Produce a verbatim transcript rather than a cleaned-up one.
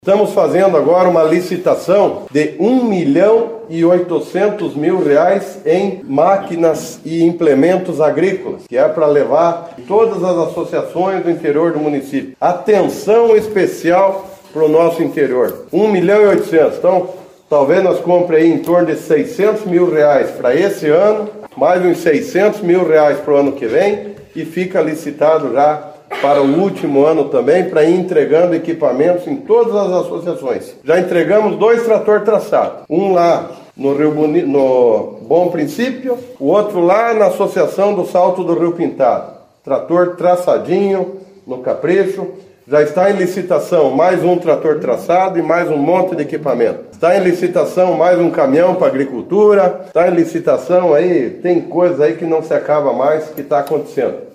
Estamos fazendo agora uma licitação de um milhão e oitocentos mil reais em máquinas e implementos agrícolas, que é para levar todas as associações do interior do município. Atenção especial para o nosso interior. um milhão e oitocentos. Então, talvez nós compre aí em torno de seiscentos mil reais para esse ano, mais uns seiscentos mil reais para o ano que vem, e fica licitado já para o último ano também, para ir entregando equipamentos em todas as associações. Já entregamos dois trator traçados, um lá no, Rio Boni, no Bom Princípio, o outro lá na Associação do Salto do Rio Pintado. Trator traçadinho no Capricho. Já está em licitação mais um trator traçado e mais um monte de equipamento. Está em licitação mais um caminhão para agricultura. Está em licitação aí, tem coisa aí que não se acaba mais que está acontecendo.